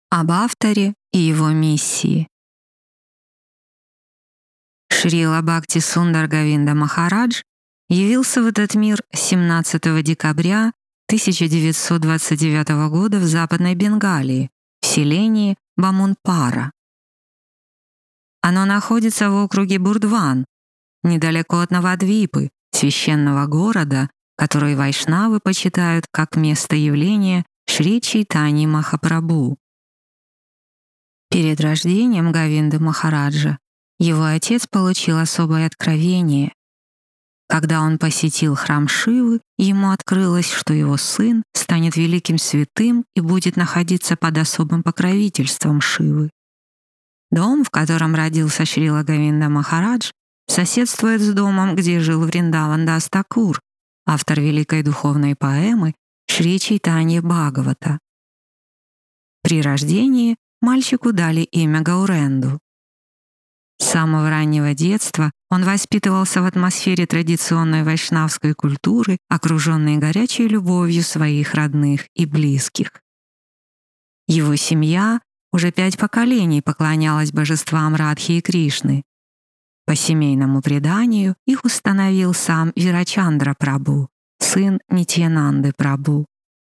Об авторе и его миссии. Шрила Бхакти Сундар Говинда Махарадж явился в этот мир 17 декабря 1929 года в Западной Бенгалии, в селении Бамунпара. Оно находится в округе Бурдван, недалеко от Навадвипы, священного города, который вайшнавы почитают как место явления Шри Чайтаньи Махапрабху. Перед рождением Говинды Махараджа его отец получил особое откровение. Когда он посетил храм Шивы, ему открылось, что его сын станет великим святым и будет находиться под особым покровительством Шивы. Дом, в котором родился Шрила Говинда Махарадж, соседствует с домом, где жил Вриндаван Дас Такур, автор великой духовной поэмы Шри Чайтанья Бхагавата. При рождении мальчику дали имя Гауренду. С самого раннего детства он воспитывался в атмосфере традиционной вайшнавской культуры, окруженной горячей любовью своих родных и близких. Его семья уже 5 поколений поклонялась божествам Радхи и Кришны. По семейному преданию их установил сам Вирачандра Прабху, сын Нитьянанды Прабху.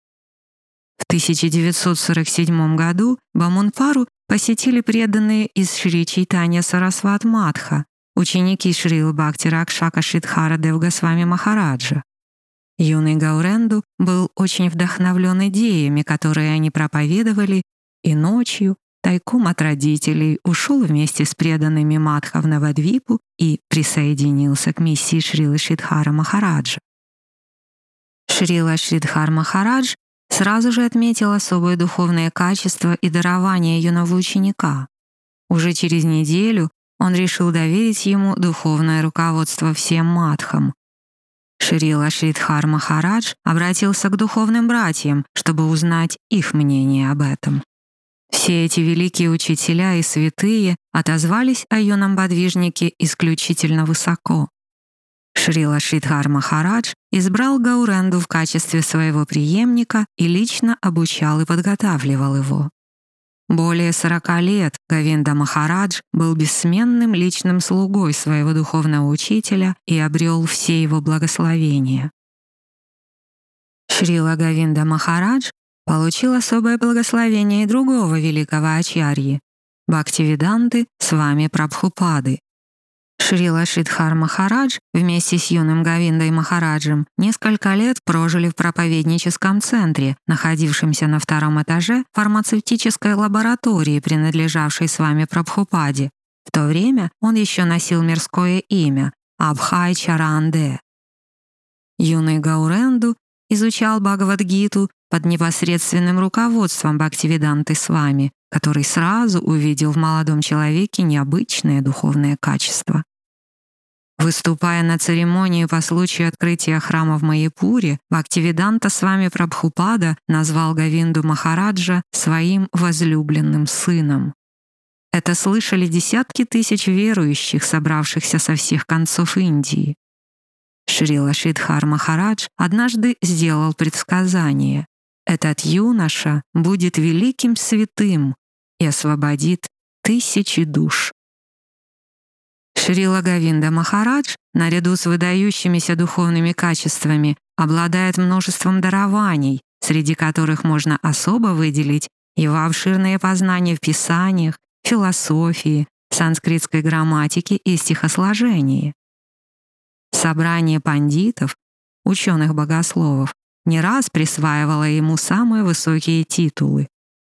В 1947 году Бамунпару посетили преданные из Шри Чайтанья Сарасват Матха, ученики Шрилы Бхакти Ракшака Шридхара Дев Госвами Махараджа. Юный Гауренду был очень вдохновлен идеями, которые они проповедовали, и ночью, тайком от родителей, ушел вместе с преданными Матха в Навадвипу и присоединился к миссии Шрилы Шридхара Махараджа. Шрила Шридхар Махарадж сразу же отметил особые духовные качества и дарования юного ученика. Уже через неделю он решил доверить ему духовное руководство всем матхам. Шрила Шридхар Махарадж обратился к духовным братьям, чтобы узнать их мнение об этом. Все эти великие учителя и святые отозвались о юном подвижнике исключительно высоко. Шрила Шридхар Махарадж избрал Гауренду в качестве своего преемника и лично обучал и подготавливал его. Более 40 лет Говинда Махарадж был бессменным личным слугой своего духовного учителя и обрел все его благословения. Шрила Говинда Махарадж получил особое благословение и другого великого ачарьи — Бхактивиданты Свами Прабхупады. Шрила Шридхар Махарадж вместе с юным Говиндой Махараджем несколько лет прожили в проповедническом центре, находившемся на 2-м этаже фармацевтической лаборатории, принадлежавшей Свами Прабхупаде. В то время он еще носил мирское имя — Абхай Чаранде. Юный Гауренду изучал Бхагавад-гиту под непосредственным руководством Бхактивиданты Свами, который сразу увидел в молодом человеке необычные духовные качества. Выступая на церемонии по случаю открытия храма в Майяпуре, Бхактивиданта Свами Прабхупада назвал Говинду Махараджа своим возлюбленным сыном. Это слышали десятки тысяч верующих, собравшихся со всех концов Индии. Шрила Шридхар Махарадж однажды сделал предсказание: «Этот юноша будет великим святым и освободит 1000 душ». Шрила Говинда Махарадж, наряду с выдающимися духовными качествами, обладает множеством дарований, среди которых можно особо выделить его обширные познания в писаниях, философии, санскритской грамматике и стихосложении. Собрание пандитов, ученых-богословов, не раз присваивало ему самые высокие титулы.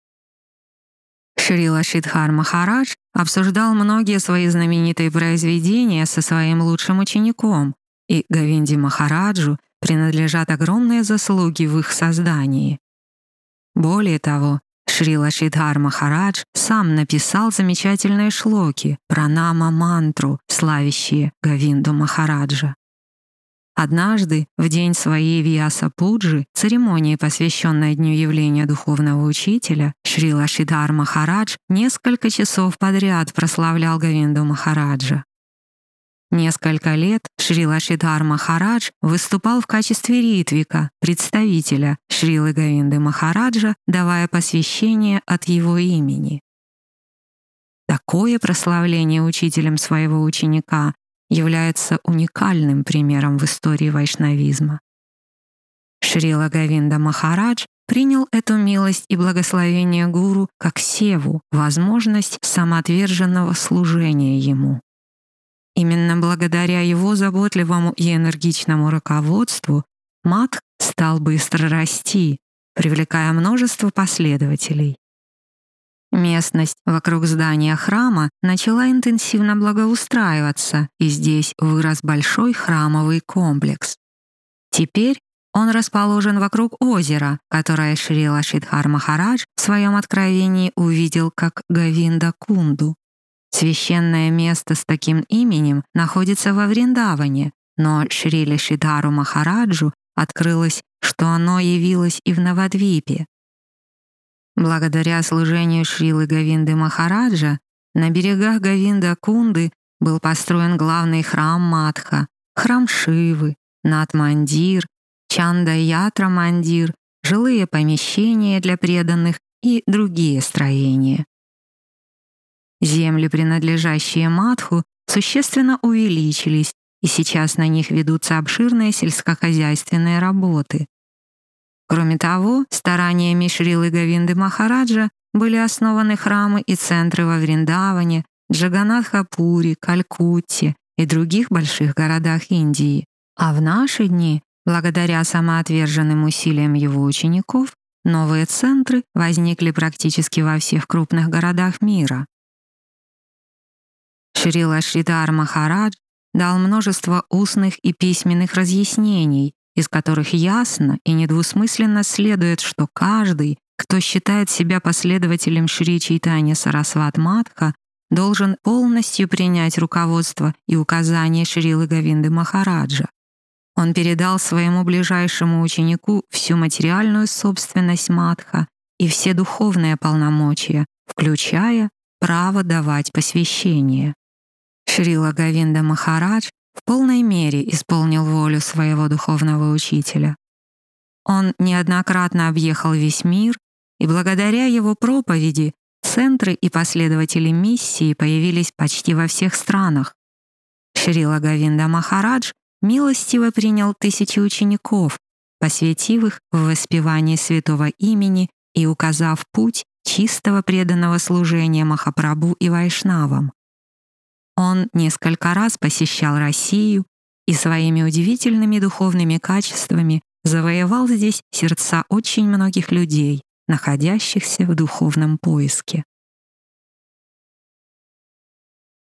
Шрила Шридхар Махарадж обсуждал многие свои знаменитые произведения со своим лучшим учеником, и Говинде Махараджу принадлежат огромные заслуги в их создании. Более того, Шрила Шридхар Махарадж сам написал замечательные шлоки, пранама-мантру, славящие Говинду Махараджа. Однажды, в день своей Вьяса-пуджи, церемонии, посвященной Дню явления духовного учителя, Шрила Шридхар Махарадж несколько часов подряд прославлял Говинду Махараджа. Несколько лет Шри Лашидхар Махарадж выступал в качестве ритвика, представителя Шрилы Говинды Махараджа, давая посвящение от его имени. Такое прославление учителем своего ученика является уникальным примером в истории вайшнавизма. Шрила Говинда Махарадж принял эту милость и благословение гуру как севу, возможность самоотверженного служения ему. Именно благодаря его заботливому и энергичному руководству Мадх стал быстро расти, привлекая множество последователей. Местность вокруг здания храма начала интенсивно благоустраиваться, и здесь вырос большой храмовый комплекс. Теперь он расположен вокруг озера, которое Шри Лашидхар Махарадж в своем откровении увидел как Говинда-Кунду. Священное место с таким именем находится во Вриндаване, но Шри Лашидхару Махараджу открылось, что оно явилось и в Навадвипе. Благодаря служению Шрилы Говинды Махараджа на берегах Говинда-Кунды был построен главный храм Мадха, храм Шивы, Нат-мандир, Чанда-ятра-мандир, жилые помещения для преданных и другие строения. Земли, принадлежащие Мадху, существенно увеличились, и сейчас на них ведутся обширные сельскохозяйственные работы. Кроме того, стараниями Шрилы Говинды Махараджа были основаны храмы и центры во Вриндаване, Джаганнатхапуре, Калькутте и других больших городах Индии. А в наши дни, благодаря самоотверженным усилиям его учеников, новые центры возникли практически во всех крупных городах мира. Шри Лашидхар Махарадж дал множество устных и письменных разъяснений, из которых ясно и недвусмысленно следует, что каждый, кто считает себя последователем Шри Чайтанья Сарасват Мадха, должен полностью принять руководство и указания Шрилы Говинды Махараджа. Он передал своему ближайшему ученику всю материальную собственность Мадха и все духовные полномочия, включая право давать посвящение. Шрила Говинда Махарадж в полной мере исполнил волю своего духовного учителя. Он неоднократно объехал весь мир, и благодаря его проповеди центры и последователи миссии появились почти во всех странах. Шрила Говинда Махарадж милостиво принял тысячи учеников, посвятив их в воспевание святого имени и указав путь чистого преданного служения Махапрабху и вайшнавам. Он несколько раз посещал Россию и своими удивительными духовными качествами завоевал здесь сердца очень многих людей, находящихся в духовном поиске.